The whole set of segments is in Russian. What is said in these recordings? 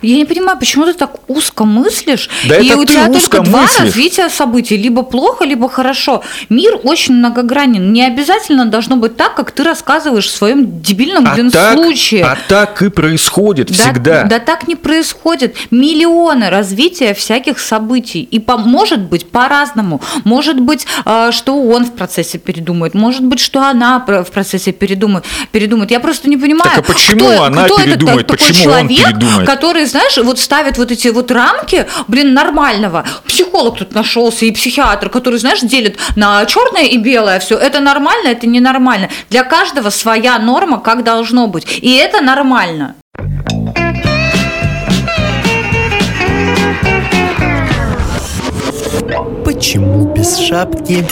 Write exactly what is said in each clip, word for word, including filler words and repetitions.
Я не понимаю, почему ты так узко мыслишь, да и это у ты тебя узко только два мыслишь. развития событий, либо плохо, либо хорошо. Мир очень многогранен, не обязательно должно быть так, как ты рассказываешь в своем дебильном, а блин, так, случае. А так и происходит да, всегда. Да так не происходит. Миллионы развития всяких событий, и по, может быть по-разному. Может быть, что он в процессе передумает, может быть, что она в процессе передумает. передумает. Я просто не понимаю, так а почему кто, она кто передумает, этот почему такой он человек, передумает? который, знаешь, вот ставит вот эти вот рамки, блин, нормального. Психолог тут нашелся и психиатр, который, знаешь, делит на черное и белое все. Это нормально, это ненормально. Для каждого своя норма, как должно быть. И это нормально. Почему без шапки?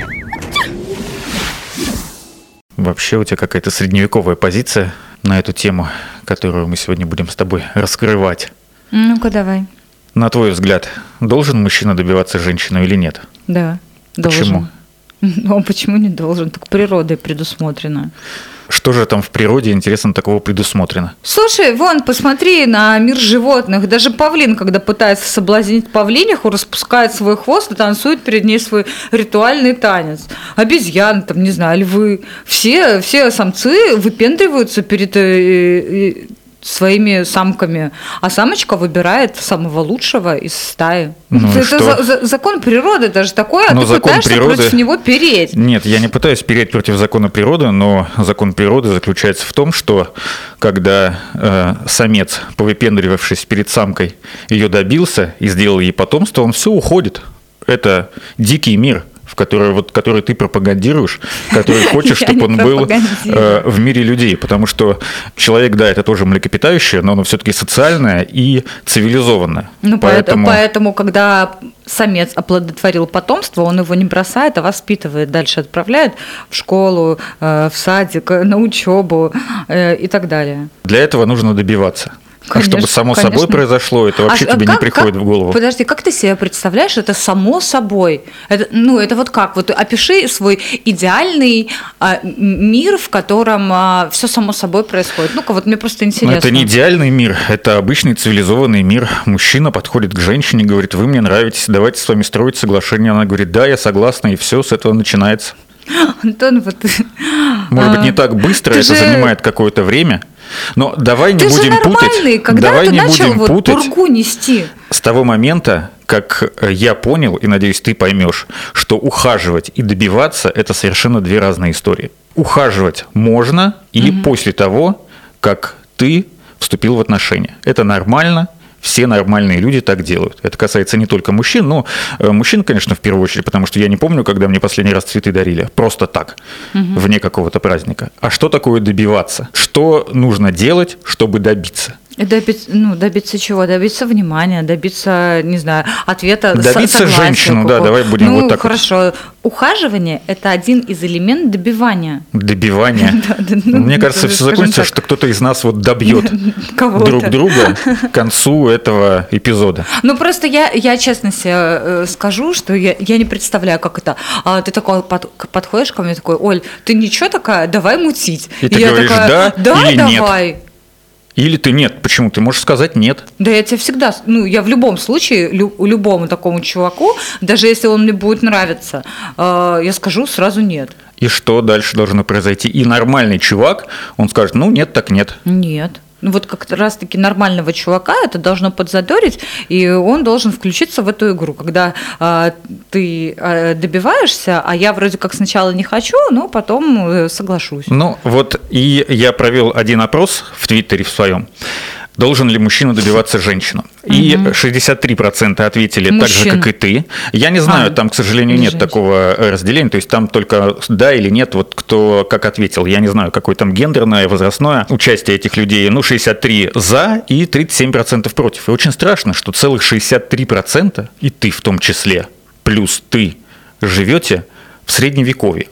Вообще у тебя какая-то средневековая позиция на эту тему, которую мы сегодня будем с тобой раскрывать. Ну-ка, давай. На твой взгляд, должен мужчина добиваться женщину или нет? Да, Почему? должен. Ну, а почему не должен? Так природой предусмотрено. Что же там в природе, интересно, такого предусмотрено? Слушай, вон, посмотри на мир животных. Даже павлин, когда пытается соблазнить павлиниху, распускает свой хвост и танцует перед ней свой ритуальный танец. Обезьяны, там, не знаю, львы. Все, все самцы выпендриваются перед э, э, своими самками, а самочка выбирает самого лучшего из стаи. Ну это что? за, за, закон природы даже такой, а но ты закон пытаешься природы... против него переть. Нет, я не пытаюсь переть против закона природы, но закон природы заключается в том, что когда э, самец, повыпендривавшись перед самкой, ее добился и сделал ей потомство, он все уходит. Это дикий мир, в который, вот, который ты пропагандируешь, который хочешь, чтобы он был э, в мире людей. Потому что человек, да, это тоже млекопитающее, но оно все-таки социальное и цивилизованное. Ну, поэтому... поэтому, когда самец оплодотворил потомство, он его не бросает, а воспитывает, дальше отправляет в школу, э, в садик, на учебу э, и так далее. Для этого нужно добиваться. Конечно, а чтобы само конечно. собой произошло, это вообще а, тебе как, не приходит как, в голову. Подожди, как ты себе представляешь это само собой? Это, ну, это вот как? Вот опиши свой идеальный а, мир, в котором а, все само собой происходит. Ну-ка, вот мне просто интересно. Но это не идеальный мир, это обычный цивилизованный мир. Мужчина подходит к женщине, говорит: вы мне нравитесь, давайте с вами строить соглашение. Она говорит: да, я согласна, и все, с этого начинается. Антон, вот... Может быть, не так быстро, ты это же... занимает какое-то время. Но давай не ты будем же путать. Когда давай ты не начал будем вот путать пургу нести? с того момента, как я понял, и надеюсь, ты поймешь, что ухаживать и добиваться – это совершенно две разные истории. Ухаживать можно или угу. после того, как ты вступил в отношения. Это нормально. Все нормальные люди так делают. Это касается не только мужчин, но мужчин, конечно, в первую очередь, потому что я не помню, когда мне последний раз цветы дарили. Просто так, угу. вне какого-то праздника. А что такое добиваться? Что нужно делать, чтобы добиться? Добиться, ну, добиться чего? Добиться внимания, добиться, не знаю, ответа. Добиться женщину, да, давай будем ну, вот так. Хорошо. Вот. Ухаживание – это один из элементов добивания. Добивания? Мне кажется, все закончится, что кто-то из нас вот добьет друг друга к концу этого эпизода. Ну, просто я, я честно себе скажу, что я, я не представляю, как это. А ты такой под, подходишь ко мне, такой: Оль, ты ничего такая, давай мутить. И, и ты говоришь: такая, да, да или давай. Нет? Или ты нет. Почему? Ты можешь сказать нет. Да я тебе всегда, ну, я в любом случае, лю, любому такому чуваку, даже если он мне будет нравиться, э, я скажу сразу нет. И что дальше должно произойти? И нормальный чувак, он скажет: ну, нет, так нет. Нет. Ну, вот как раз-таки нормального чувака это должно подзадорить, и он должен включиться в эту игру, когда э, ты э, добиваешься, а я вроде как сначала не хочу, но потом э, соглашусь. Ну, вот и я провел один опрос в Твиттере в своем. Должен ли мужчина добиваться женщину? И угу. шестьдесят три процента ответили Мужчин. Так же, как и ты. Я не знаю, а, там, к сожалению, нет женщин. Такого разделения. То есть там только да или нет, вот кто как ответил. Я не знаю, какое там гендерное, возрастное участие этих людей. Ну, шестьдесят три за и тридцать семь процентов против. И очень страшно, что целых шестьдесят три процента, и ты в том числе, плюс ты, живете в Средневековье.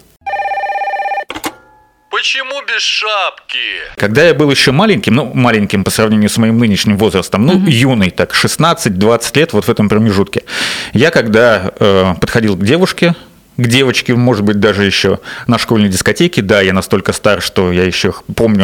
Почему без шапки? Когда я был еще маленьким, ну, маленьким по сравнению с моим нынешним возрастом, ну, угу. юный, так, шестнадцать-двадцать лет, вот в этом промежутке, я когда э, подходил к девушке, к девочке, может быть, даже еще на школьной дискотеке, да, я настолько стар, что я еще помню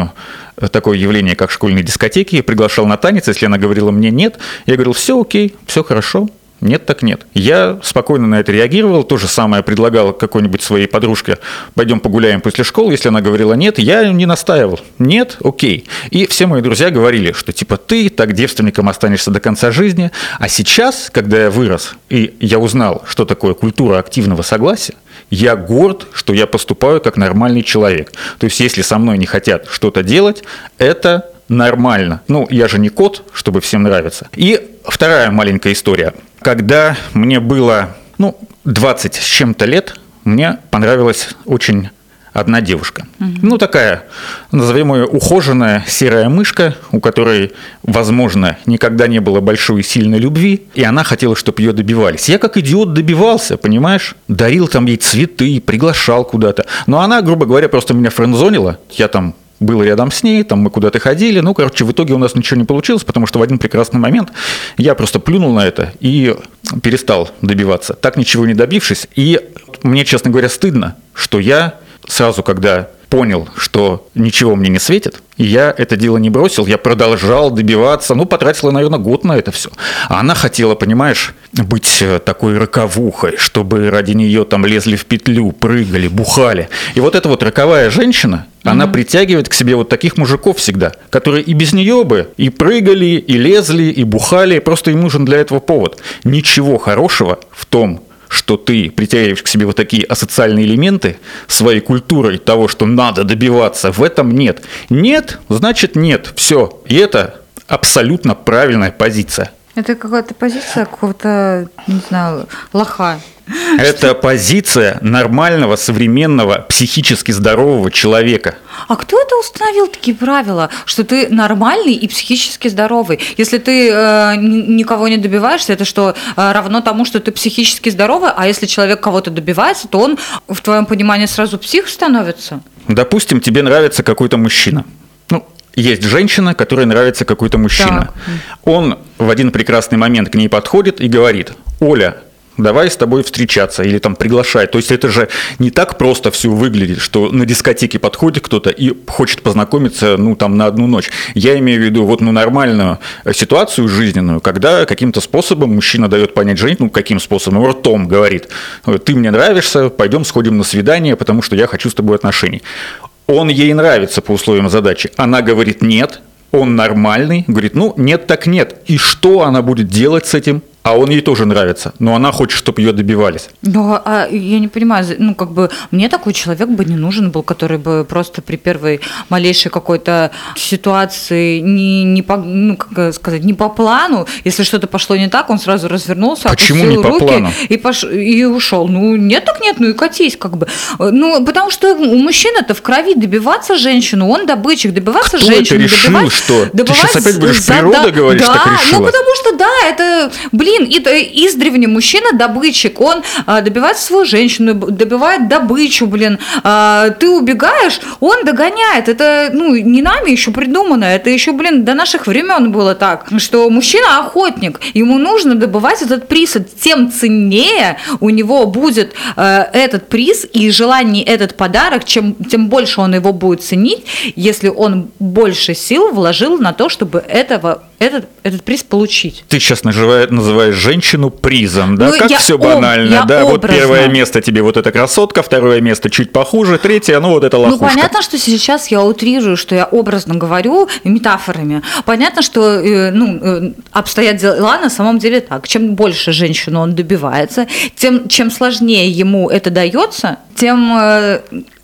такое явление, как школьные дискотеки, и приглашал на танец. Если она говорила мне «нет», я говорил «все окей, все хорошо». Нет, так нет. Я спокойно на это реагировал. То же самое предлагал какой-нибудь своей подружке: пойдем погуляем после школы. Если она говорила нет, я не настаивал. Нет, окей. И все мои друзья говорили, что типа ты так девственником останешься до конца жизни. А сейчас, когда я вырос, и я узнал, что такое культура активного согласия, я горд, что я поступаю как нормальный человек. То есть, если со мной не хотят что-то делать, это нормально. Ну, я же не кот, чтобы всем нравиться. И вторая маленькая история. Когда мне было, ну, двадцать с чем-то лет, мне понравилась очень одна девушка. Mm-hmm. Ну, такая, назовем ее, ухоженная серая мышка, у которой, возможно, никогда не было большой и сильной любви, и она хотела, чтобы ее добивались. Я как идиот добивался, понимаешь? Дарил там ей цветы, приглашал куда-то. Но она, грубо говоря, просто меня френдзонила. Я там был рядом с ней, там мы куда-то ходили. Ну, короче, в итоге у нас ничего не получилось, потому что в один прекрасный момент я просто плюнул на это и перестал добиваться, так ничего не добившись. И мне, честно говоря, стыдно, что я сразу, когда понял, что ничего мне не светит, и я это дело не бросил, я продолжал добиваться, ну, потратила, наверное, год на это все. А она хотела, понимаешь, быть такой роковухой, чтобы ради нее там лезли в петлю, прыгали, бухали. И вот эта вот роковая женщина, mm-hmm. она притягивает к себе вот таких мужиков всегда, которые и без нее бы и прыгали, и лезли, и бухали, просто им нужен для этого повод. Ничего хорошего в том, что ты притягиваешь к себе вот такие асоциальные элементы своей культурой того, что надо добиваться, в этом нет. Нет, значит нет, все. И это абсолютно правильная позиция. Это какая-то позиция какого-то, не знаю, лоха. Это позиция нормального, современного, психически здорового человека. А кто это установил такие правила, что ты нормальный и психически здоровый? Если ты э, никого не добиваешься, это что, э, равно тому, что ты психически здоровый? А если человек кого-то добивается, то он, в твоем понимании, сразу псих становится? Допустим, тебе нравится какой-то мужчина. Ну, есть женщина, которой нравится какой-то мужчина. Так. Он в один прекрасный момент к ней подходит и говорит: Оля, давай с тобой встречаться, или там приглашать. То есть это же не так просто все выглядит, что на дискотеке подходит кто-то и хочет познакомиться, ну, там, на одну ночь. Я имею в виду вот, ну, нормальную ситуацию жизненную, когда каким-то способом мужчина дает понять женщине, ну, каким способом, ртом говорит: ты мне нравишься, пойдем сходим на свидание, потому что я хочу с тобой отношений. Он ей нравится по условиям задачи. Она говорит нет, он нормальный, говорит, ну, нет так нет. И что она будет делать с этим? А он ей тоже нравится, но она хочет, чтобы ее добивались. Да, а я не понимаю, ну, как бы, мне такой человек бы не нужен был, который бы просто при первой малейшей какой-то ситуации не, не по, ну, как сказать, не по плану, если что-то пошло не так, он сразу развернулся, Почему опустил не по руки плану? И, пош... и ушел. Ну, нет так нет, ну и катись, как бы. Ну, потому что у мужчины-то в крови добиваться женщину, он добытчик, добиваться Кто женщину. это решил, добивать, что? добивать... Ты сейчас опять будешь за... природа да, говоришь, да, так решила? Ну, потому что, да, это, блин, и, издревле мужчина добытчик, он а, добивает свою женщину, добивает добычу, блин. А, ты убегаешь, он догоняет. Это, ну, не нами еще придумано, это еще, блин, до наших времен было так, что мужчина охотник, ему нужно добывать этот приз, тем ценнее у него будет а, этот приз и желание этот подарок, чем, тем больше он его будет ценить, если он больше сил вложил на то, чтобы этого, этот, этот приз получить. Ты сейчас называешь женщину призом, да? Ну, как все банально, об, да? Образно. Вот первое место тебе вот эта красотка, второе место чуть похуже, третье, ну вот это лохушка. Ну, понятно, что сейчас я утрирую, что я образно говорю метафорами. Понятно, что ну, обстоят дела на самом деле так. Чем больше женщину он добивается, тем чем сложнее ему это дается, тем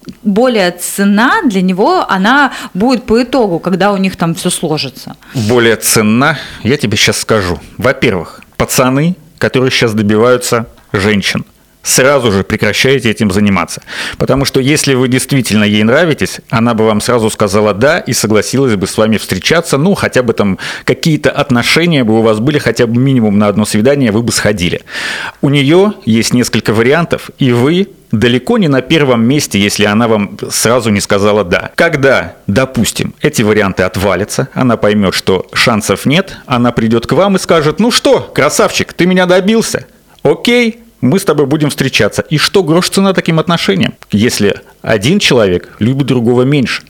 более цена для него, она будет по итогу, когда у них там все сложится. Более ценна, я тебе сейчас скажу. Во-первых, пацаны, которые сейчас добиваются женщин, сразу же прекращайте этим заниматься. Потому что если вы действительно ей нравитесь, она бы вам сразу сказала «да» и согласилась бы с вами встречаться, ну, хотя бы там какие-то отношения бы у вас были, хотя бы минимум на одно свидание вы бы сходили. У нее есть несколько вариантов, и вы далеко не на первом месте, если она вам сразу не сказала «да». Когда, допустим, эти варианты отвалятся, она поймет, что шансов нет, она придет к вам и скажет «ну что, красавчик, ты меня добился? Окей, мы с тобой будем встречаться». И что грош цена таким отношениям, если один человек любит другого меньше?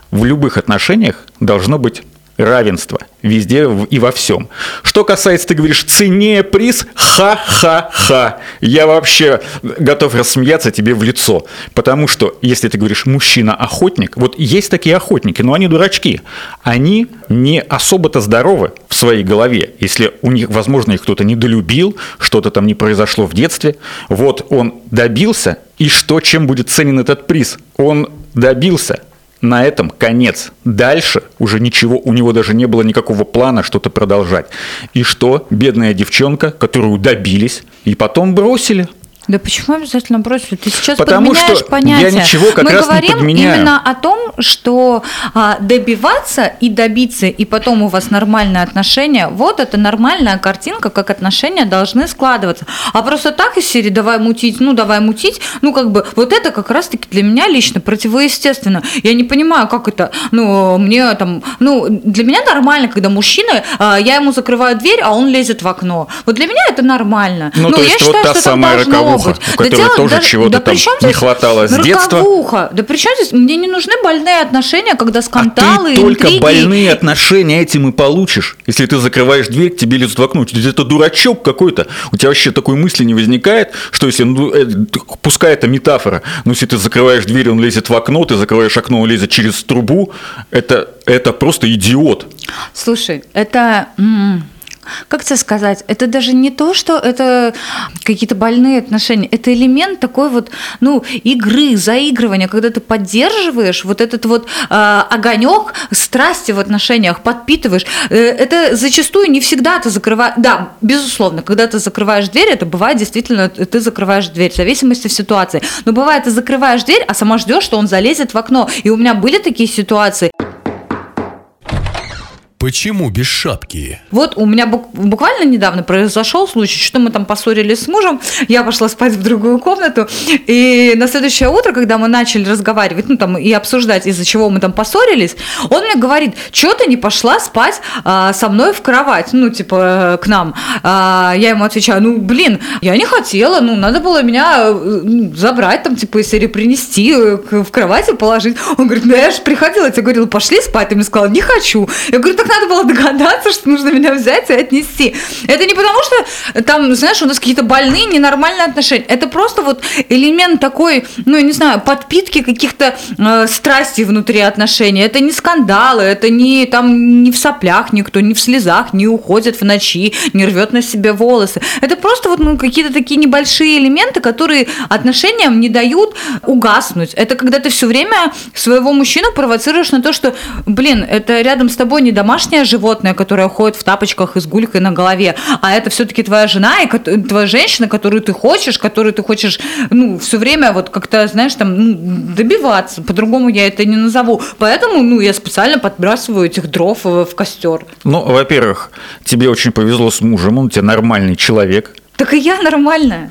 В любых отношениях должно быть равенство везде и во всем. Что касается, ты говоришь, цене приз, ха-ха-ха. Я вообще готов рассмеяться тебе в лицо. Потому что, если ты говоришь мужчина-охотник, вот есть такие охотники, но они дурачки. Они не особо-то здоровы в своей голове. Если у них, возможно, их кто-то недолюбил, что-то там не произошло в детстве. Вот он добился, и что, чем будет ценен этот приз? Он добился. На этом конец. Дальше уже ничего, у него даже не было никакого плана что-то продолжать. И что? Бедная девчонка, которую добились и потом бросили. Да почему обязательно бросили? Ты сейчас Потому подменяешь что понятие. я ничего как Мы раз говорим не подменяю. именно о том, что а, добиваться и добиться, и потом у вас нормальные отношения, вот это нормальная картинка, как отношения должны складываться. А просто так из серии «давай мутить», ну давай мутить, ну как бы вот это как раз-таки для меня лично противоестественно. Я не понимаю, как это, ну мне там, ну для меня нормально, когда мужчина, а, я ему закрываю дверь, а он лезет в окно. Вот для меня это нормально. Ну, ну то я есть считаю, вот та что самая так должно роковуха, быть. у которой да дело, тоже даже, чего-то да там здесь не хватало с детства. Роковуха. Да при чем здесь? Мне не нужны больные отношения, когда скандалы, а ты только интриги. больные отношения этим и получишь. Если ты закрываешь дверь, к тебе лезут в окно. Это дурачок какой-то. У тебя вообще такой мысли не возникает, что если, ну, пускай это метафора, но если ты закрываешь дверь, он лезет в окно, ты закрываешь окно, он лезет через трубу, это, это просто идиот. Слушай, это... Как тебе сказать, это даже не то, что это какие-то больные отношения, это элемент такой вот, ну, игры, заигрывания, когда ты поддерживаешь вот этот вот э, огонек страсти в отношениях, подпитываешь. Э, это зачастую не всегда ты закрываешь, да, безусловно, когда ты закрываешь дверь, это бывает действительно, ты закрываешь дверь, в зависимости от ситуации. Но бывает, ты закрываешь дверь, а сама ждешь, что он залезет в окно. И у меня были такие ситуации. Почему без шапки? Вот у меня буквально недавно произошел случай, что мы там поссорились с мужем, я пошла спать в другую комнату, и на следующее утро, когда мы начали разговаривать, ну там и обсуждать, из-за чего мы там поссорились, он мне говорит, что ты не пошла спать а, со мной в кровать, ну типа к нам. А, я ему отвечаю, ну блин, я не хотела, ну надо было меня ну, забрать, там типа из серии принести, в кровать и положить. Он говорит, ну я же приходила, я тебе говорила, пошли спать, ты мне сказала, не хочу. Я говорю, так надо было догадаться, что нужно меня взять и отнести. Это не потому, что там, знаешь, у нас какие-то больные, ненормальные отношения. Это просто вот элемент такой, ну, я не знаю, подпитки каких-то э, страстей внутри отношений. Это не скандалы, это не там не в соплях никто, не в слезах, не уходит в ночи, не рвет на себе волосы. Это просто вот ну, какие-то такие небольшие элементы, которые отношениям не дают угаснуть. Это когда ты все время своего мужчину провоцируешь на то, что, блин, это рядом с тобой не домашний животное, которое ходит в тапочках и с гулькой на голове, а это все-таки твоя жена и твоя женщина, которую ты хочешь, которую ты хочешь, ну, все время вот как-то, знаешь, там, ну, добиваться, по-другому я это не назову. Поэтому, ну, я специально подбрасываю этих дров в костер. Ну, во-первых, тебе очень повезло с мужем, он у тебя нормальный человек. Так и я нормальная.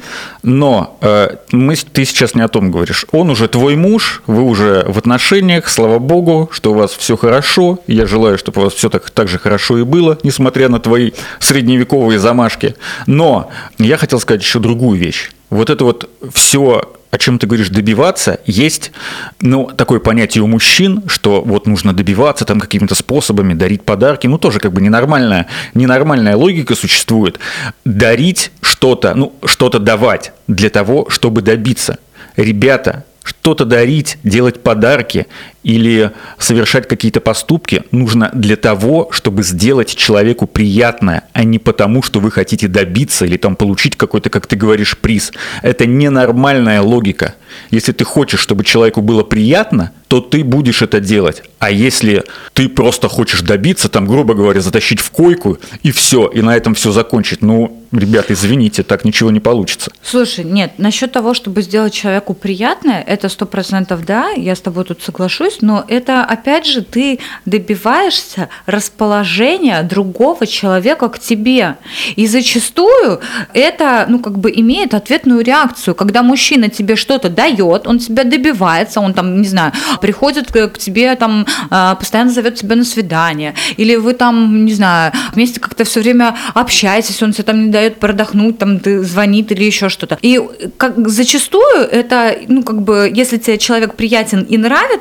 Но э, мы, ты сейчас не о том говоришь. Он уже твой муж, вы уже в отношениях, слава богу, что у вас все хорошо. Я желаю, чтобы у вас все так, так же хорошо и было, несмотря на твои средневековые замашки. Но я хотел сказать еще другую вещь. Вот это вот все, о чем ты говоришь, добиваться, есть, ну, такое понятие у мужчин, что вот нужно добиваться там какими-то способами, дарить подарки, ну, тоже как бы ненормальная, ненормальная логика существует. Дарить что-то, ну, что-то давать для того, чтобы добиться. Ребята, что-то дарить, делать подарки или совершать какие-то поступки нужно для того, чтобы сделать человеку приятное, а не потому, что вы хотите добиться или там получить какой-то, как ты говоришь, приз. Это ненормальная логика. Если ты хочешь, чтобы человеку было приятно, то ты будешь это делать. А если ты просто хочешь добиться, там, грубо говоря, затащить в койку и все, и на этом все закончить, ну, ребята, извините, так ничего не получится. Слушай, нет, насчет того, чтобы сделать человеку приятное, это сто процентов да, я с тобой тут соглашусь, но это, опять же, ты добиваешься расположения другого человека к тебе. И зачастую это, ну, как бы имеет ответную реакцию. Когда мужчина тебе что-то дает, он тебя добивается, он там, не знаю, приходит к тебе, там, постоянно зовет тебя на свидание, или вы там, не знаю, вместе как-то все время общаетесь, он тебе там не дает продохнуть, там, ты звонит или еще что-то. И как, зачастую это, ну, как бы, если тебе человек приятен и нравится,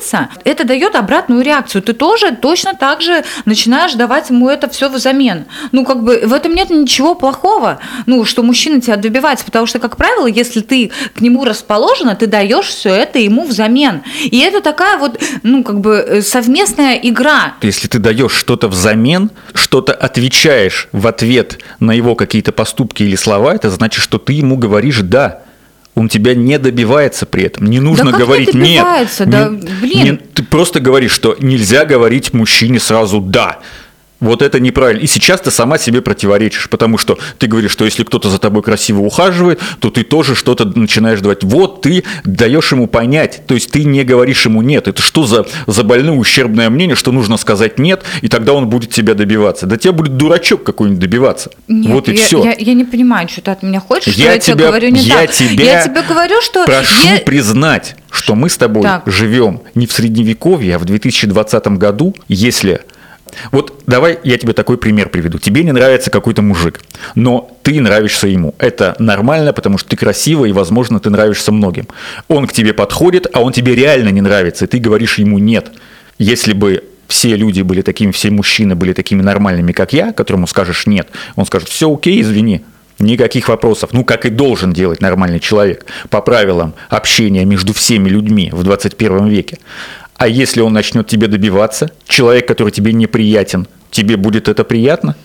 это дает обратную реакцию. Ты тоже точно так же начинаешь давать ему это все взамен. Ну, как бы в этом нет ничего плохого, ну, что мужчина тебя добивается, потому что, как правило, если ты к нему расположена, ты даешь все это ему взамен. И это такая вот, ну, как бы совместная игра. Если ты даешь что-то взамен, что-то отвечаешь в ответ на его какие-то поступки или слова, это значит, что ты ему говоришь «да». Он тебя не добивается при этом. Не нужно да говорить не «нет». Да, не, блин. Не, ты просто говоришь, что нельзя говорить мужчине сразу «да». Вот это неправильно. И сейчас ты сама себе противоречишь, потому что ты говоришь, что если кто-то за тобой красиво ухаживает, то ты тоже что-то начинаешь давать. Вот ты даешь ему понять, то есть ты не говоришь ему «нет». Это что за, за больное ущербное мнение, что нужно сказать «нет», и тогда он будет тебя добиваться? Да тебя будет дурачок какой-нибудь добиваться. Нет, вот и я, все. Я, я не понимаю, что ты от меня хочешь, я что я тебя, тебе говорю не я так. Тебя я тебе говорю, что... прошу я... признать, что мы с тобой так. живем не в Средневековье, а в две тысячи двадцатом году, если... Вот давай я тебе такой пример приведу. Тебе не нравится какой-то мужик, но ты нравишься ему. Это нормально, потому что ты красива, и, возможно, ты нравишься многим. Он к тебе подходит, а он тебе реально не нравится, и ты говоришь ему «нет». Если бы все люди были такими, все мужчины были такими нормальными, как я, которому скажешь «нет», он скажет «все окей, извини». Никаких вопросов. Ну, как и должен делать нормальный человек по правилам общения между всеми людьми в двадцать первом веке. А если он начнет тебе добиваться, человек, который тебе неприятен, тебе будет это приятно?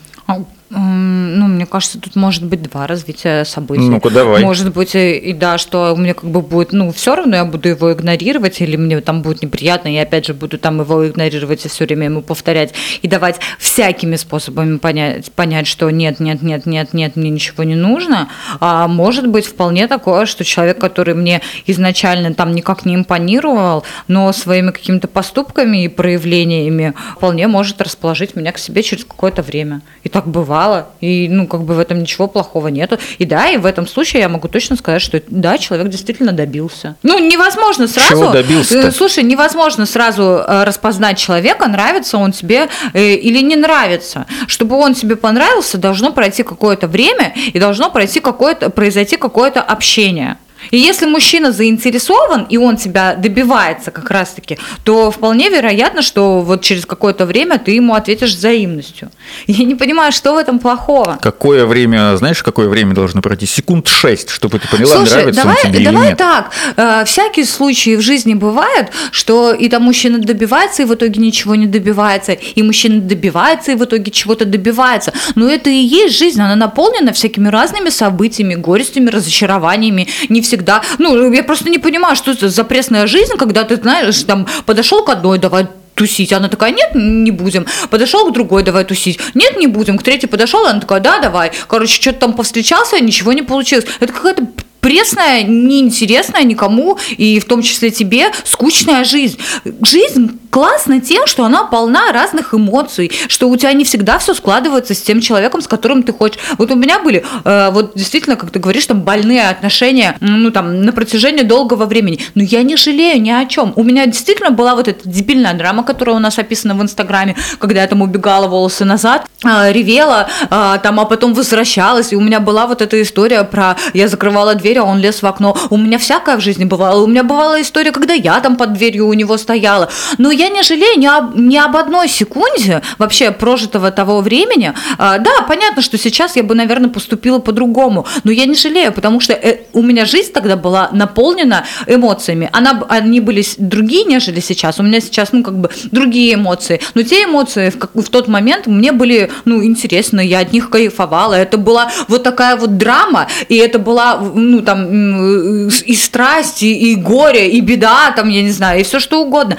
Ну, мне кажется, тут может быть два развития событий. Ну-ка, давай. Может быть, и, и да, что мне как бы будет, ну, все равно я буду его игнорировать, или мне там будет неприятно, и опять же буду там его игнорировать и все время ему повторять, и давать всякими способами понять, понять, что нет, нет, нет, нет, нет, мне ничего не нужно. А может быть вполне такое, что человек, который мне изначально там никак не импонировал, но своими какими-то поступками и проявлениями вполне может расположить меня к себе через какое-то время. И так бывает. И, ну, как бы в этом ничего плохого нету. И да, и в этом случае я могу точно сказать, что да, человек действительно добился. Ну, невозможно сразу... Чего добился-то? Слушай, невозможно сразу распознать человека, нравится он тебе или не нравится. Чтобы он тебе понравился, должно пройти какое-то время и должно пройти какое-то, произойти какое-то общение. И если мужчина заинтересован, и он тебя добивается как раз-таки, то вполне вероятно, что вот через какое-то время ты ему ответишь взаимностью. Я не понимаю, что в этом плохого. Какое время, знаешь, какое время должно пройти? Секунд шесть, чтобы ты поняла, Слушай, нравится давай, он тебе давай или нет. так. Э, всякие случаи в жизни бывают, что и там мужчина добивается, и в итоге ничего не добивается, и мужчина добивается, и в итоге чего-то добивается. Но это и есть жизнь, она наполнена всякими разными событиями, горестями, разочарованиями, не всегда. Ну, я просто не понимаю, что это за пресная жизнь, когда ты, знаешь, там, подошел к одной, давай тусить. Она такая, нет, не будем. Подошел к другой, давай тусить. Нет, не будем. К третьей подошел, она такая, да, давай. Короче, что-то там повстречался, ничего не получилось. Это какая-то пресная, неинтересная никому, и в том числе тебе, скучная жизнь. Жизнь классна тем, что она полна разных эмоций, что у тебя не всегда все складывается с тем человеком, с которым ты хочешь. Вот у меня были, э, вот действительно, как ты говоришь, там больные отношения, ну там на протяжении долгого времени. Но я не жалею ни о чем. У меня действительно была вот эта дебильная драма, которая у нас описана в Инстаграме, когда я там убегала волосы назад, э, ревела, э, там, а потом возвращалась, и у меня была вот эта история про я закрывала дверь, а он лез в окно. У меня всякое в жизни бывало. У меня бывала история, когда я там под дверью у него стояла. Но я не жалею ни об, ни об одной секунде вообще прожитого того времени. А, да, понятно, что сейчас я бы, наверное, поступила по-другому, но я не жалею, потому что э, у меня жизнь тогда была наполнена эмоциями. Она, они были другие, нежели сейчас. У меня сейчас, ну, как бы другие эмоции. Но те эмоции в, как, в тот момент мне были, ну, интересны, я от них кайфовала. Это была вот такая вот драма, и это была, ну, там, и страсть, и, и горе, и беда, там, я не знаю, и все что угодно.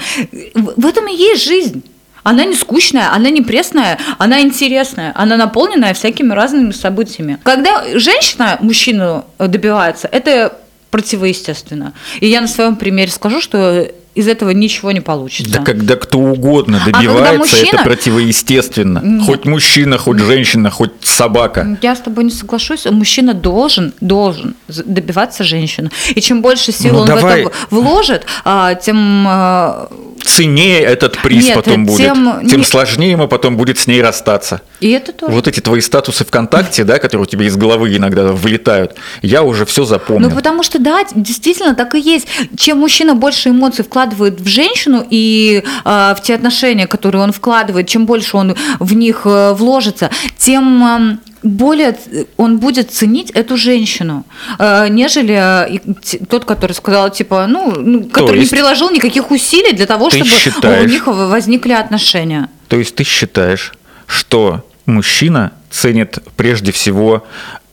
В этом и есть жизнь. Она не скучная, она не пресная, она интересная, она наполненная всякими разными событиями. Когда женщина мужчину добивается, это противоестественно. И я на своем примере скажу, что из этого ничего не получится. Да когда кто угодно добивается, а мужчина... это противоестественно. Нет. Хоть мужчина, хоть женщина, хоть собака. Я с тобой не соглашусь. Мужчина должен, должен добиваться женщины. И чем больше сил ну, он давай. в это вложит, тем ценнее этот приз Нет, потом будет, тем, тем не... сложнее ему потом будет с ней расстаться. И это тоже. Вот эти твои статусы ВКонтакте, да, которые у тебя из головы иногда вылетают, я уже все запомнил. Ну, потому что, да, действительно так и есть. Чем мужчина больше эмоций вкладывает в женщину и э, в те отношения, которые он вкладывает, чем больше он в них э, вложится, тем... Э, более он будет ценить эту женщину, нежели тот, который сказал, типа, ну, который есть... не приложил никаких усилий для того, чтобы считаешь... у них возникли отношения. То есть ты считаешь, что мужчина ценит прежде всего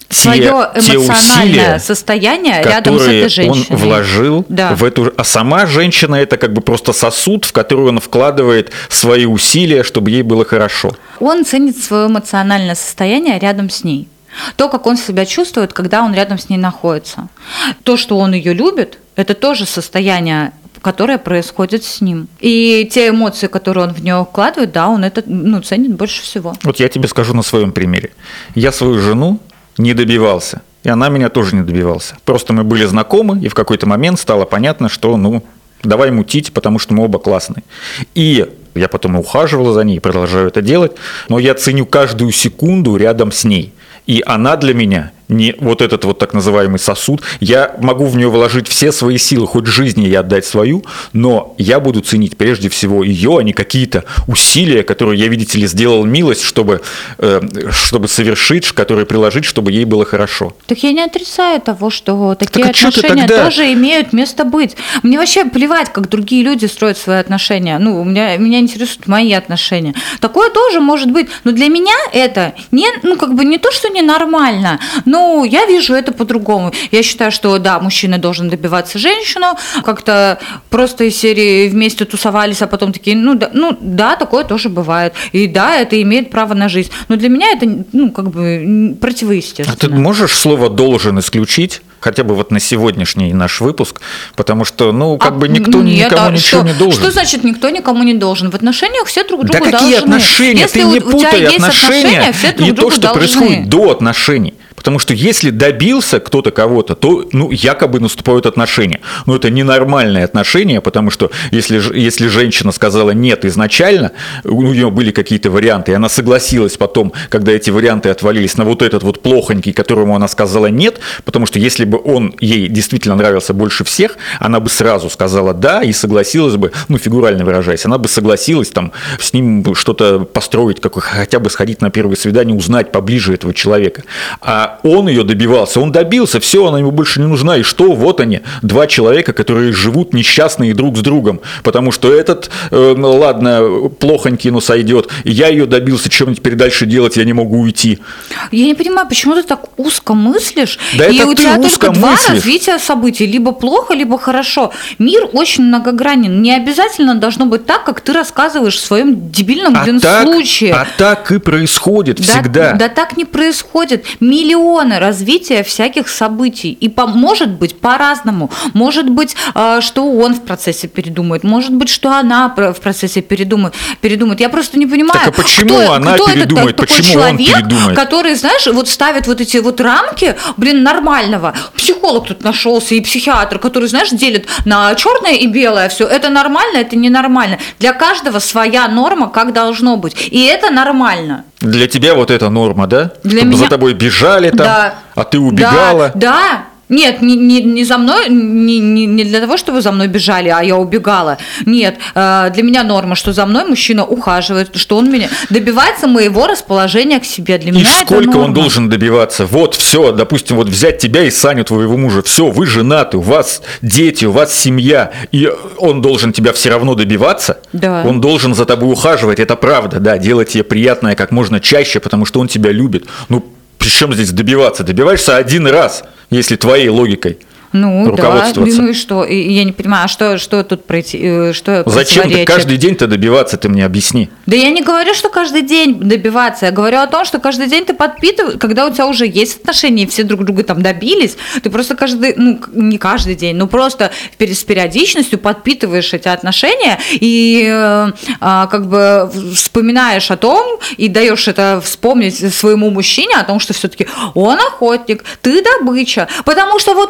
свое те, эмоциональное те усилия, состояние рядом с этой женщиной. Он вложил да. в эту, а сама женщина это как бы просто сосуд, в который он вкладывает свои усилия, чтобы ей было хорошо. Он ценит свое эмоциональное состояние рядом с ней. То, как он себя чувствует, когда он рядом с ней находится. То, что он ее любит, это тоже состояние, которое происходит с ним. И те эмоции, которые он в нее вкладывает, да, он это ну, ценит больше всего. Вот я тебе скажу на своем примере. Я свою жену не добивался, и она меня тоже не добивался. Просто мы были знакомы, и в какой-то момент стало понятно, что, ну, давай мутить, потому что мы оба классные. И я потом и ухаживал за ней, продолжаю это делать, но я ценю каждую секунду рядом с ней. И она для меня не вот этот вот так называемый сосуд. Я могу в нее вложить все свои силы, хоть жизни ей отдать свою, но я буду ценить прежде всего ее, а не какие-то усилия, которые я, видите ли, сделал милость, чтобы, э, чтобы совершить, которые приложить, чтобы ей было хорошо. Так я не отрицаю того, что такие так, а отношения тогда... тоже имеют место быть. Мне вообще плевать, как другие люди строят свои отношения. Ну, у меня, меня интересуют мои отношения. Такое тоже может быть. Но для меня это не, ну, как бы не то, что ненормально, но Ну, я вижу это по-другому. Я считаю, что, да, мужчина должен добиваться женщину, как-то просто из серии вместе тусовались, а потом такие, ну да, ну, да, такое тоже бывает. И да, это имеет право на жизнь. Но для меня это, ну, как бы противоестественно. А ты можешь слово «должен» исключить? Хотя бы вот на сегодняшний наш выпуск, потому что, ну, как а, бы никто нет, никому а ничего что, не должен. Что значит никто никому не должен? В отношениях все друг другу да должны. Да какие отношения? Если ты не у, путай у отношения, отношения все друг и то, что должны. происходит до отношений. Потому что если добился кто-то кого-то, то, ну, якобы наступают отношения. Но это ненормальные отношения, потому что если, если женщина сказала «нет» изначально, у нее были какие-то варианты, и она согласилась потом, когда эти варианты отвалились на вот этот вот плохонький, которому она сказала «нет», потому что если бы он ей действительно нравился больше всех, она бы сразу сказала «да» и согласилась бы, ну, фигурально выражаясь, она бы согласилась там с ним что-то построить, как, хотя бы сходить на первое свидание, узнать поближе этого человека. А он ее добивался, он добился, все, она ему больше не нужна. И что? Вот они, два человека, которые живут несчастные друг с другом. Потому что этот, э, ладно, плохонький, но сойдет. Я ее добился, что мне теперь дальше делать, я не могу уйти. Я не понимаю, почему ты так узко мыслишь? Да и это у ты тебя узко только два мыслишь. развития событий. Либо плохо, либо хорошо. Мир очень многогранен. Не обязательно должно быть так, как ты рассказываешь в своем дебильном, а блин, так, случае. А так и происходит да, всегда. Да так не происходит. Миллионы развития всяких событий. И по, может быть по-разному. Может быть, э, что он в процессе передумает. Может быть, что она в процессе передумает. передумает. Я просто не понимаю, так, а почему кто, она кто передумает? этот почему такой он человек, передумает? который, знаешь, вот ставит вот эти вот рамки, блин, нормального. Психолог тут нашелся и психиатр, который, знаешь, делит на черное и белое все. Это нормально, это ненормально. Для каждого своя норма, как должно быть. И это нормально. Для тебя вот эта норма, да? Для Чтобы меня... за тобой бежали там, да. а ты убегала. Да, да. Нет, не, не, не за мной, не, не, не для того, чтобы за мной бежали, а я убегала. Нет, э, для меня норма, что за мной мужчина ухаживает, что он меня добивается моего расположения к себе. Для и меня сколько это норма. Он должен добиваться? Вот, все, допустим, вот взять тебя и Саню, твоего мужа, все, вы женаты, у вас дети, у вас семья, и он должен тебя все равно добиваться, да. Он должен за тобой ухаживать, это правда, да, делать тебе приятное как можно чаще, потому что он тебя любит. Ну, при чем здесь добиваться? Добиваешься один раз, если твоей логикой ну, руководствоваться. Да, ну и что? И я не понимаю, а что, что тут пройти? Что зачем ты каждый день-то добиваться, ты мне объясни. Да я не говорю, что каждый день добиваться, я говорю о том, что каждый день ты подпитываешь, когда у тебя уже есть отношения, и все друг друга там добились, ты просто каждый, ну, не каждый день, но просто с периодичностью подпитываешь эти отношения и а, как бы вспоминаешь о том и даешь это вспомнить своему мужчине о том, что все-таки он охотник, ты добыча, потому что вот после этого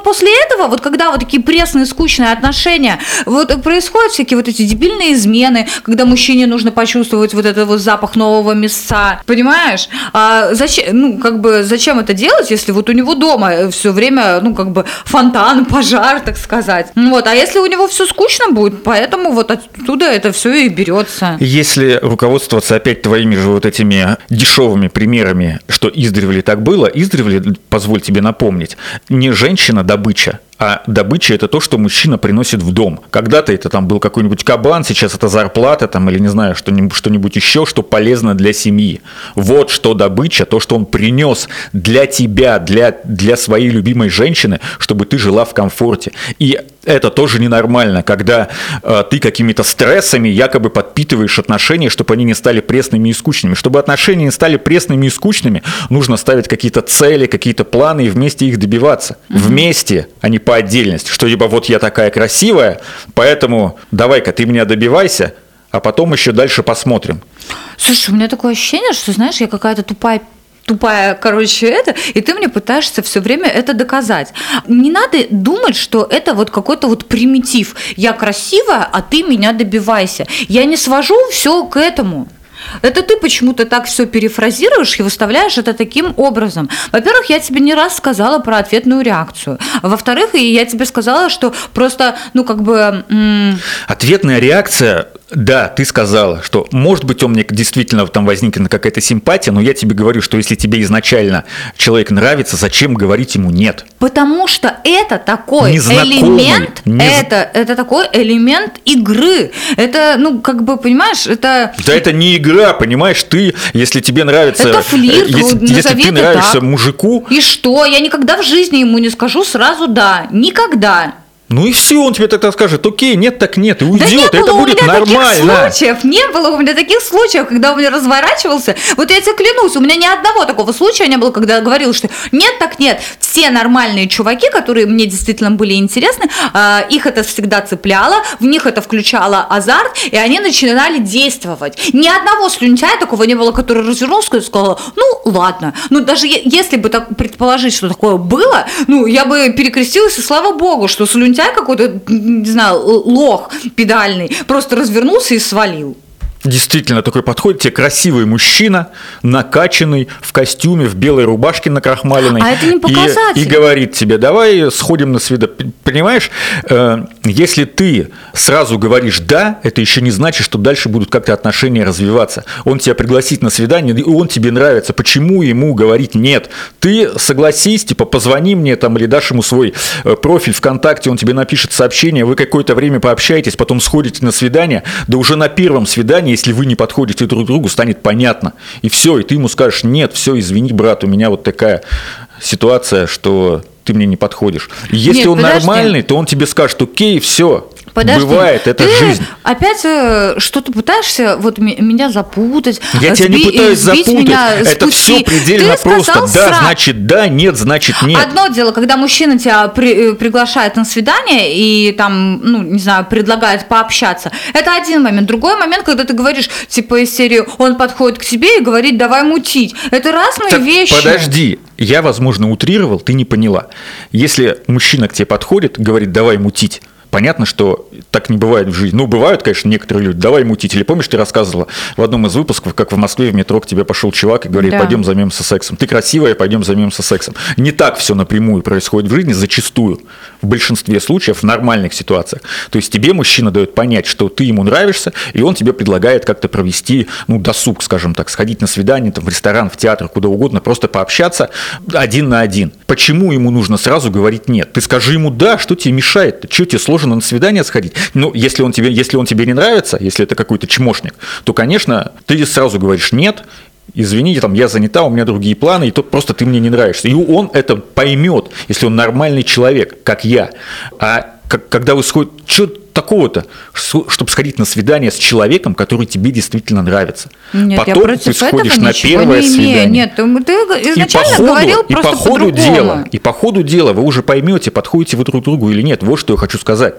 этого, вот когда вот такие пресные, скучные отношения, вот происходят всякие вот эти дебильные измены, когда мужчине нужно почувствовать вот этот вот запах нового мяса, понимаешь? А зачем, ну, как бы, зачем это делать, если вот у него дома все время, ну, как бы, фонтан, пожар, так сказать. Вот, а если у него все скучно будет, поэтому вот оттуда это все и берется. Если руководствоваться опять твоими же вот этими дешевыми примерами, что издревле так было, издревле, позволь тебе напомнить, не женщина добыча, а добыча – это то, что мужчина приносит в дом. Когда-то это там был какой-нибудь кабан, сейчас это зарплата там, или, не знаю, что-нибудь, что-нибудь еще, что полезно для семьи. Вот что добыча, то, что он принес для тебя, для, для своей любимой женщины, чтобы ты жила в комфорте. И это тоже ненормально, когда э, ты какими-то стрессами якобы подпитываешь отношения, чтобы они не стали пресными и скучными. Чтобы отношения не стали пресными и скучными, нужно ставить какие-то цели, какие-то планы и вместе их добиваться. Mm-hmm. Вместе, а не по отдельности. Что либо вот я такая красивая, поэтому давай-ка ты меня добивайся, а потом еще дальше посмотрим. Слушай, у меня такое ощущение, что, знаешь, я какая-то тупая тупая, короче, это, и ты мне пытаешься все время это доказать. Не надо думать, что это вот какой-то вот примитив. Я красивая, а ты меня добивайся. Я не свожу все к этому. Это ты почему-то так все перефразируешь и выставляешь это таким образом. Во-первых, я тебе не раз сказала про ответную реакцию. Во-вторых, я тебе сказала, что просто, ну, как бы... М- Ответная реакция... Да, ты сказала, что, может быть, у меня действительно там возникнет какая-то симпатия, но я тебе говорю, что если тебе изначально человек нравится, зачем говорить ему «нет»? Потому что это такой Незнакомый, элемент, не... это, это такой элемент игры. Это, ну, как бы, понимаешь, это... Да это не игра, понимаешь, ты, если тебе нравится... Это флирт, если, если ты нравишься так. мужику... И что? Я никогда в жизни ему не скажу сразу «да». Никогда. Ну и все, он тебе тогда скажет, окей, нет, так нет, и уйдет, да это будет нормально. Случаев, не было у меня таких случаев, когда у меня разворачивался, вот я тебе клянусь, у меня ни одного такого случая не было, когда я говорила, что нет, так нет. Все нормальные чуваки, которые мне действительно были интересны, их это всегда цепляло, в них это включало азарт, и они начинали действовать. Ни одного слюнтяя такого не было, который развернулся и сказал, ну ладно, ну даже если бы так предположить, что такое было, ну я бы перекрестилась, и слава богу, что слюнтяй какой-то, не знаю, лох педальный, просто развернулся и свалил. Действительно, такой подходит тебе красивый мужчина, накачанный, в костюме, в белой рубашке накрахмаленной. А это не показатель. И, и говорит тебе, давай сходим на свидание. Понимаешь, э, если ты сразу говоришь «да», это еще не значит, что дальше будут как-то отношения развиваться. Он тебя пригласит на свидание, и он тебе нравится. Почему ему говорить «нет»? Ты согласись, типа, позвони мне там или дашь ему свой профиль ВКонтакте, он тебе напишет сообщение, вы какое-то время пообщаетесь, потом сходите на свидание, да уже на первом свидании, если вы не подходите друг другу, станет понятно. И все, и ты ему скажешь, нет, все, извини, брат, у меня вот такая ситуация, что ты мне не подходишь. И если нет, он подожди. Нормальный, то он тебе скажет, окей, все. Подожди, бывает, это ты жизнь. Опять что-то пытаешься вот меня запутать. Я сби- тебя не пытаюсь запутать. Меня это все предельно ты просто. Да, сразу. Значит да, нет, значит нет. Одно дело, когда мужчина тебя при, приглашает на свидание и там, ну, не знаю, предлагает пообщаться. Это один момент. Другой момент, когда ты говоришь, типа из серии, он подходит к тебе и говорит, давай мутить. Это разные так, вещи. Подожди, я, возможно, утрировал, ты не поняла. Если мужчина к тебе подходит, говорит, давай мутить. Понятно, что так не бывает в жизни. Ну, бывают, конечно, некоторые люди. Давай мутить. Или помнишь, ты рассказывала в одном из выпусков, как в Москве в метро к тебе пошел чувак и говорит, да. пойдем займемся сексом. Ты красивая, пойдем займемся сексом. Не так все напрямую происходит в жизни, зачастую. В большинстве случаев, в нормальных ситуациях. То есть тебе мужчина дает понять, что ты ему нравишься, и он тебе предлагает как-то провести, ну, досуг, скажем так, сходить на свидание, там, в ресторан, в театр, куда угодно, просто пообщаться один на один. Почему ему нужно сразу говорить нет? Ты скажи ему да, что тебе мешает? Что тебе сложно на свидание сходить? Ну, если он тебе, если он тебе не нравится, если это какой-то чмошник, то, конечно, ты сразу говоришь нет, извините, там, я занята, у меня другие планы, и то просто ты мне не нравишься. И он это поймет, если он нормальный человек, как я. А как, когда вы сходите, что такого-то, чтобы сходить на свидание с человеком, который тебе действительно нравится. Нет, потом ты сходишь на первое не свидание. Нет, ты изначально и ходу, говорил и просто по ходу по-другому. дела, и по ходу дела вы уже поймете, подходите вы друг к другу или нет. Вот что я хочу сказать.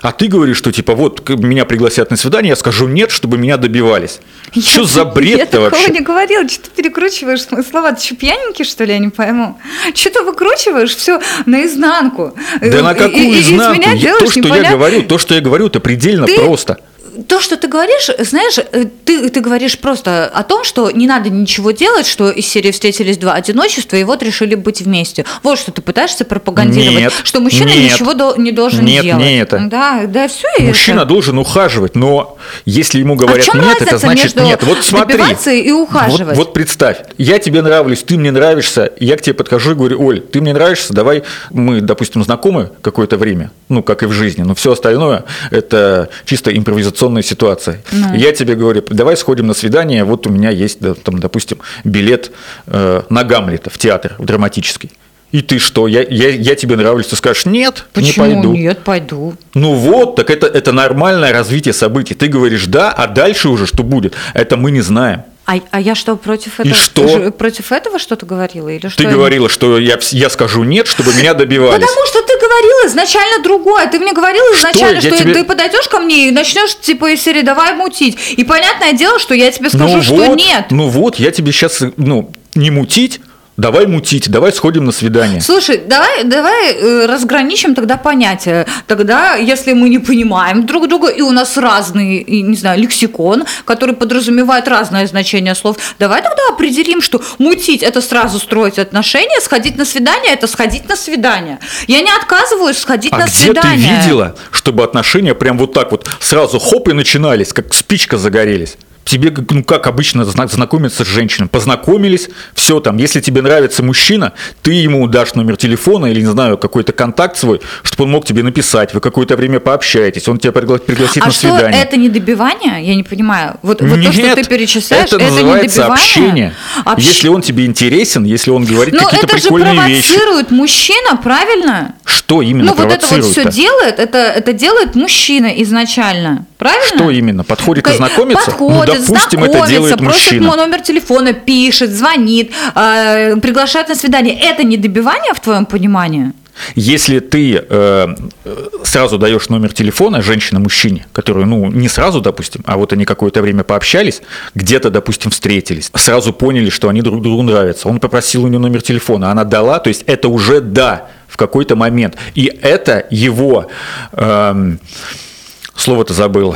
А ты говоришь, что типа вот меня пригласят на свидание, я скажу нет, чтобы меня добивались. Я, что за бред-то я вообще? Я такого не говорила, что ты перекручиваешь слова, ты что, пьяненький, что ли, я не пойму? Что ты выкручиваешь все наизнанку? Да на какую и, изнанку? И из меня я, то, что непонятно... я говорю, то, что я говорю, это предельно ты... просто. То, что ты говоришь, знаешь, ты, ты говоришь просто о том, что не надо ничего делать, что из серии «Встретились два одиночества», и вот решили быть вместе. Вот что ты пытаешься пропагандировать. Нет, что мужчина нет, ничего до, не должен нет, делать. Не это. Да, да, все Мужчина это. должен ухаживать, но если ему говорят а нет, это значит между нет. Вот смотри, добиваться и ухаживать? Вот, вот представь, я тебе нравлюсь, ты мне нравишься, я к тебе подхожу и говорю: Оль, ты мне нравишься, давай мы, допустим, знакомы какое-то время, ну, как и в жизни, но все остальное – это чисто импровизационная ситуация. Ну. Я тебе говорю: давай сходим на свидание, вот у меня есть, там, допустим, билет э, на Гамлета в театр, в драматический. И ты что, я, я, я тебе нравлюсь, ты скажешь: нет, Почему? не пойду. Нет, пойду. Ну вот, так это, это нормальное развитие событий. Ты говоришь да, а дальше уже что будет, это мы не знаем. А, а я что, против этого? И что? Против этого что-то говорила? Или что ты я... говорила, что я, я скажу нет, чтобы меня добивались. Потому что ты говорила изначально другое. Ты мне говорила изначально, что, что тебе... тебе... ты подойдешь ко мне и начнешь типа из серии «давай мутить». И понятное дело, что я тебе скажу, ну что вот, нет. Ну вот, я тебе сейчас, ну, не мутить. Давай мутить, давай сходим на свидание. Слушай, давай, давай э, разграничим тогда понятия. Тогда, если мы не понимаем друг друга, и у нас разный, и, не знаю, лексикон, который подразумевает разное значение слов, давай тогда определим, что мутить – это сразу строить отношения, сходить на свидание – это сходить на свидание. Я не отказываюсь сходить а на где свидание. ты видела, чтобы отношения прям вот так вот сразу хоп и начинались, как спичка загорелись? Тебе, ну, как обычно знакомиться с женщиной, познакомились, все там, если тебе нравится мужчина, ты ему дашь номер телефона или, не знаю, какой-то контакт свой, чтобы он мог тебе написать, вы какое-то время пообщаетесь, он тебя пригла- пригласит а на что, свидание. это не добивание? Я не понимаю. Вот, вот Нет, то, что ты перечисляешь, это, это называется не добивание? общение. Общ... Если он тебе интересен, если он говорит Но какие-то прикольные это же вещи. провоцирует мужчина, правильно? Что именно ну, провоцирует? Ну, вот это вот все делает, это, это делает мужчина изначально, правильно? Что именно? Подходит и знакомится? Подходит, ну, допустим, это делает просит мужчина. номер телефона, пишет, звонит, э, приглашает на свидание. Это не добивание в твоем понимании? Если ты э, сразу даешь номер телефона женщине-мужчине, которые, ну, не сразу, допустим, а вот они какое-то время пообщались, где-то, допустим, встретились, сразу поняли, что они друг другу нравятся, он попросил у нее номер телефона, она дала, то есть это уже да в какой-то момент. И это его, э, слово-то забыл,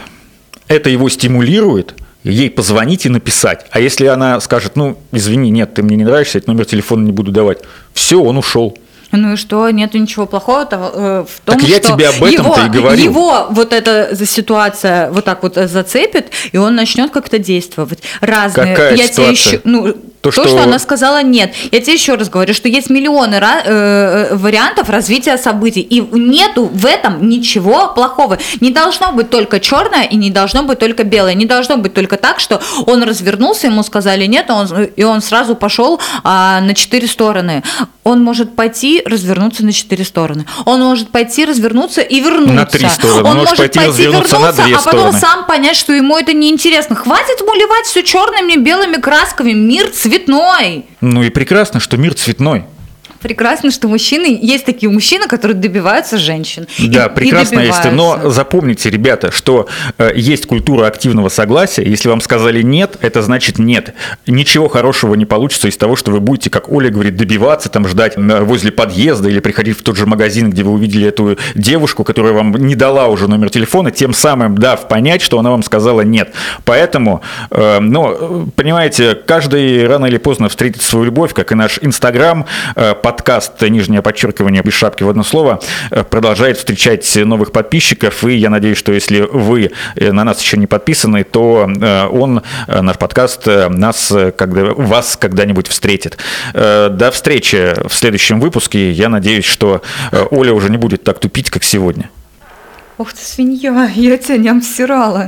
это его стимулирует ей позвонить и написать. А если она скажет: ну, извини, нет, ты мне не нравишься, этот номер телефона не буду давать, все, он ушел. Ну и что, нет ничего плохого в том, так я что тебе об этом-то его, и говорю. Его вот эта ситуация вот так вот зацепит, и он начнет как-то действовать. Разные. Какая я ситуация? Тебе еще, ну, То, то, что... что она сказала нет. Я тебе еще раз говорю, что есть миллионы э, вариантов развития событий, и нету в этом ничего плохого. Не должно быть только черное и не должно быть только белое. Не должно быть только так, что он развернулся, ему сказали нет, он, и он сразу пошел а, на четыре стороны. Он может пойти развернуться на четыре стороны. Он может пойти развернуться и вернуться. На три стороны. Он, он может пойти, пойти развернуться вернуться, на две а потом стороны. сам понять, что ему это неинтересно. Хватит мулевать все черными, белыми красками. Мир цветной. Ну и прекрасно, что мир цветной. Прекрасно, что мужчины, есть такие мужчины, которые добиваются женщин. Да, и, прекрасно, и если, но запомните, ребята, что э, есть культура активного согласия. Если вам сказали нет, это значит нет. Ничего хорошего не получится из того, что вы будете, как Оля говорит, добиваться, там, ждать возле подъезда или приходить в тот же магазин, где вы увидели эту девушку, которая вам не дала уже номер телефона, тем самым дав понять, что она вам сказала нет. Поэтому, э, ну, понимаете, каждый рано или поздно встретит свою любовь, как и наш Инстаграм, э, подкаст, нижнее подчеркивание, без шапки в одно слово, продолжает встречать новых подписчиков, и я надеюсь, что если вы на нас еще не подписаны, то он, наш подкаст, нас, когда, вас когда-нибудь встретит. До встречи в следующем выпуске. Я надеюсь, что Оля уже не будет так тупить, как сегодня. Ух ты, свинья, я тебя не обсирала.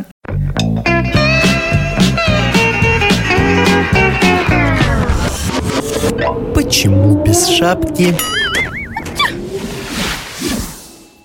Почему без шапки?